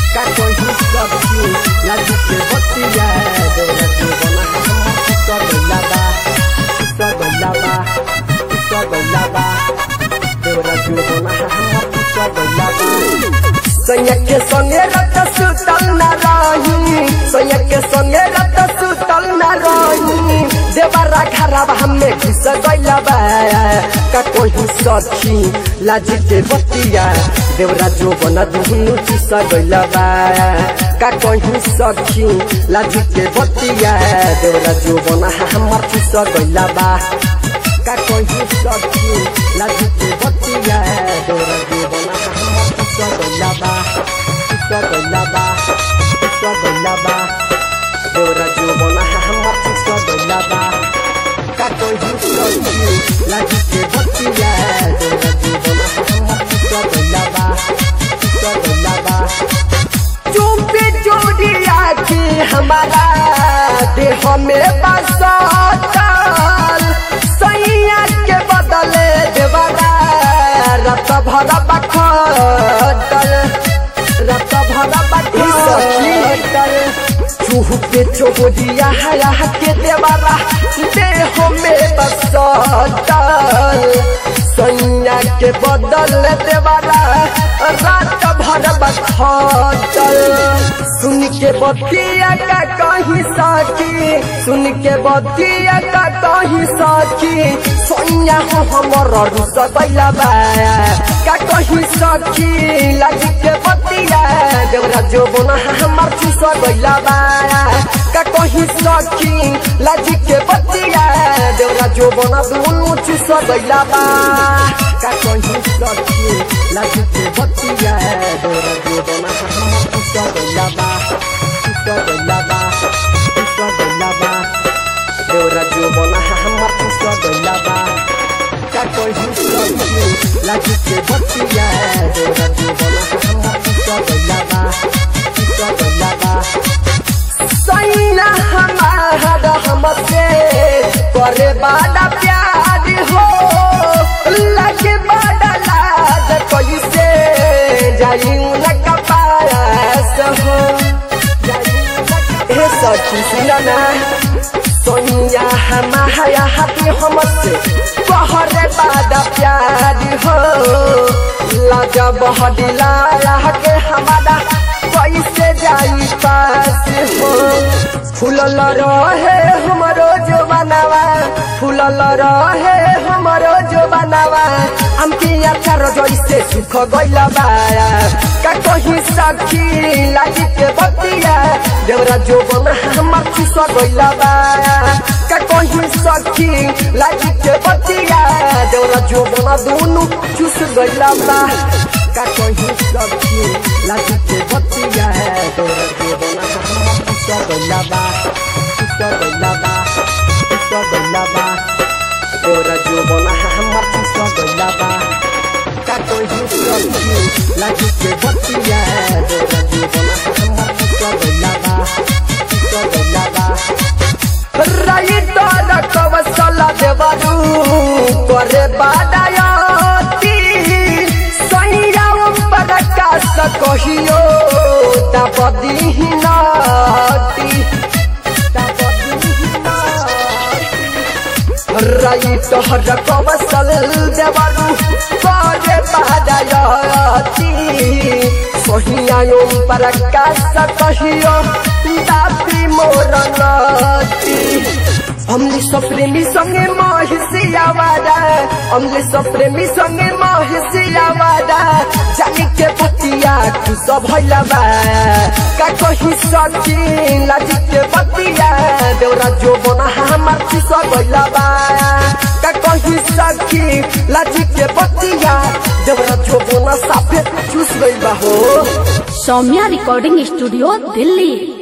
का कोई सब्जी लाजी के बतिया देवरा जो बना सब लाबा देवरा जो बना सब लाबा सैया के संगे रत सुतल न रही सैया के संगे रत सुतल न रही देवरा खराब हमें घुस गइला बा का कोई सखी लाजी के बतिया देवरा जो बना दुनु चुस गइला बा का कोई सखी लाजी के बतिया देवरा जो बना हमर चुस गइला बा का कोई सखी लाजी के बतिया देवरा जो बना हमर चुस गइला बा देवरा जो बना हमर चुस गइला बा का कोई सखी लाजी के बतिया देवरा जो बना हमर चुस गइला बा चुपे जोड़िया की हमारा देह में बसतल सैया के बदले देवरा रत भर बखतल चुपे जोड़िया हरा के देवरा देह में बसतल सैया के बदले देवरा रात भर बखतल सुन के बतिया का कहीं साकी सुन के बतिया का कहीं साकी सोनिया हो हमर रुस गइला बा का कहीं साकी लागी के बतिया देवरा जो बना हमर चुस गइला बा का कहीं साकी लागी के बतिया देवरा जो बना दुनु चुस गइला बा का कहीं साकी लागी के बतिया देवरा जो बना हमर चुस गइला बा देवरा जो बना हमर चुस गइला बा का कोई सखी लागी के बतिया देवरा जो बना हमर चुस गइला बा सैना हमारा हमसे करे बड़ा प्यार हो लगे बड़ा लाज कैसे जाई उनका पास हो सखी सुना सोनिया हमारा हाथी हमसे कहरे बादा प्यार हो लाजा बहदिला के हमारा कैसे जाई पास हो फूलल रहे हमरो जो बनावा फूलल रहे हमरो जो बनावा हमके अचार जैसे सुख गइला बा का कहीं सखी लागी के बतिया देवरा जो बना हमर चुस गइला बा का कहीं सखी लागी के बतिया देवरा जो बना दुनु चुस गइला बा का कहीं सखी लागी के बतिया देवरा जो बना हमर चुस गइला बा देवरा जो बना हमर चुस गइला बा का कोई सखी लागी के बतिया देवरा जो बना हमर चुस गइला बा राइटर कवसला देवरू करे बादायती सैया पर का कहियो दबदी नाती राइटर कवसल देवरू करे बादायती सैया पर का कहियो दाती मोरनती हमने सब प्रेमी संगे महिषिया वादा हमने सब प्रेमी संगे महिषिया वादा जानी के बतिया खुश भइला बा का कहीं सखी लाजी के बतिया देवरा जो बना हमर चुस गइला बा का कहीं सखी लाजी के बतिया देवरा जो बना साफे चुस गइला हो सौम्या रिकॉर्डिंग स्टूडियो दिल्ली।